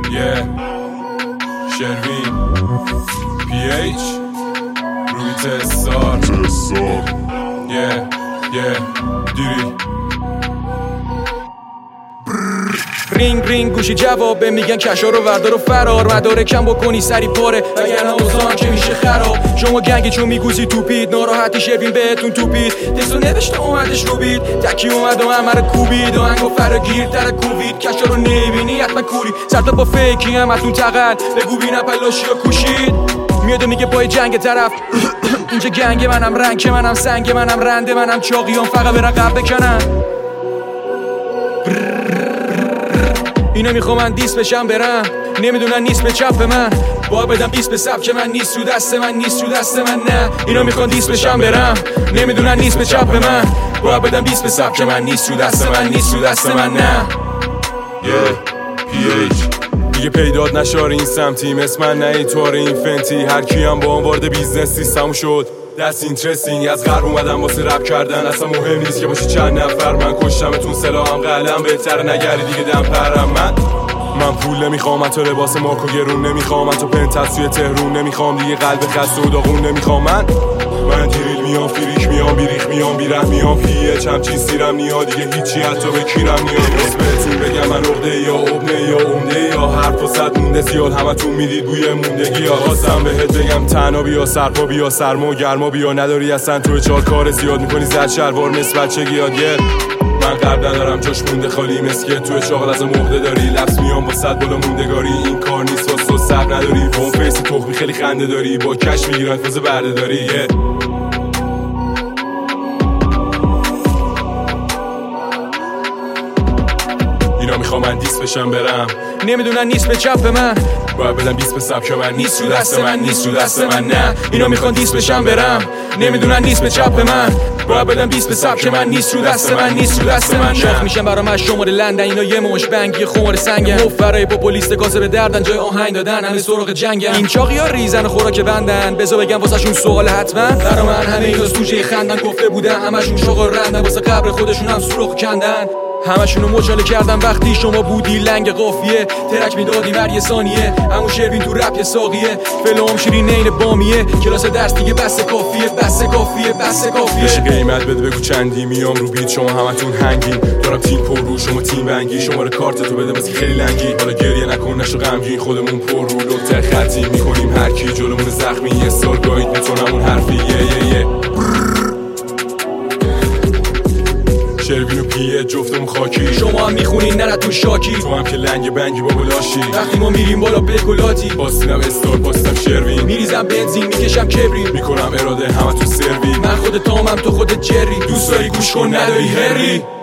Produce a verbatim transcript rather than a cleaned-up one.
yeah. شروین پی ایچ روی تستار yeah yeah دیری رینگ رینگ گوشی جوابه میگن کشا رو وردار و فرار مدارکم بکنی سری پاره وگرنه اوزان که میشه خراب شما گنگی چون میگوزی توپید ناراحتی شروین بهتون توپید تستو نوشته اومدش رو بید تکی اومد و همه کوبید آهنگ و فراگیر تر کوبید کشا رو نمیبینی حتما کوری سرتا با فیکی همتون تقل بگو بینم پلاشی ها کوشید میاد و میگه پای جنگ طرف اینجا گنگ منم رنگ منم سنگ منم رنده منم چاقیان فقط برن قب بکنن اینا میخوامن دیس بشم برم نمیدونن نیست به چپ من باید بدم بیست به سبک من نیست رو دست من نیست رو دست من نه اینا میخوان دیس بشم برم نمیدونن نیست به چپ من باید بدم بیست به سبک من نیست رو دست من نیست رو دست من نه yeah پی ایچ دیگه پیدات نشاره این سمتی مثل من نه این طور این فنتی هر کیم با هم وارد بیزنس سیستم شد دست اینترستینگ از غرب اومدم واسه رپ کردن اصلا مهم نیست که باشی چند نفر من کشتمتون سلاحم قلم بهتر نگری دیگه دم پرم من من پول نمیخوام تو لباس مارکو گرون نمیخوام تو پنتت توی تهرون نمیخوام دیگه قلب خسته و داغون نمیخوام من من دیریل میام فریک میام بیریخ میام بیره میام پیه چمچی سیرم نیا دیگه هیچی حتی به کیرم نیام بس بهتون بگم من عقده یا عبنه یا عمده یا حرف و صد مونده زیاد همتون میدید بوی موندگی ها خواستم بهت بگم تنها بیا سرپا بیا سرما و گرما بیا نداری اصلا تو چهار کار زیاد میکنی زد شلوار مثل بچگی یاد من قلب ندارم جاش مونده خالی مسکه توی چاقل از مرده داری لفظ میام با صد بالا موندگاری این کار نیست واسه صبر نداری وان فیس تخمی خیلی خنده داری با کش میگیرن فاز برده داری yeah. اینا میخوام من دیس بشم برم نمیدونن نیست به چپ من باید بدم بیست به سبک من نیست رو دست من نیست رو دست من نه اینا میخوان دیس بشم برم نمیدونن نیست به چپ من باید بدم بیست به سبک من نیست رو دست من نیست رو دست من شاخ میشم برام از شماره لندن اینا یه مش بنگی خمار سنگن مفرای پاپولیست گازه به دردن جای آهنگ دادن همه سراغ جنگن این چاقیا ریزن خوراک بندن بذار بگم واسهشون سوال حتما برا من همه اینا سوژه خندن گفته بودن همشون شغل رندن واسه قبر خودشون هم سوراخ کندن همشونو مچاله کردم وقتی شما بودی لنگ قافیه ترک میدادی هر یه ثانیه همون شروین تو رپ یه ساقیه فلام شیرین این بامیه کلاس درس دیگه بس کافیه بس کافیه بس کافیه بشه قیمت بده بگو چندی میام رو بیت شما همتون هنگین دارم تیم پر رو شما تیم بنگی شماره کارت تو بده بس خیلی لنگی حالا گریه نکن نشو غمگین خودمون پر رو لوتر خطی میکنیم هر کی جلومون زخمی یه سال گاید میتونمون حرفی یه یه یه شروین و پیه جفتمون خاکی شما هم میخونین نره تو شاکی تو هم که لنگ بنگی بابا لاشی وقتی ما میریم بالا بکلاتی باستینم استار باستم شروین میریزم بنزین میکشم کبری میکنم اراده همه تو سروی من خود تامم تو خود جری دوست داری گوش کن نداری هری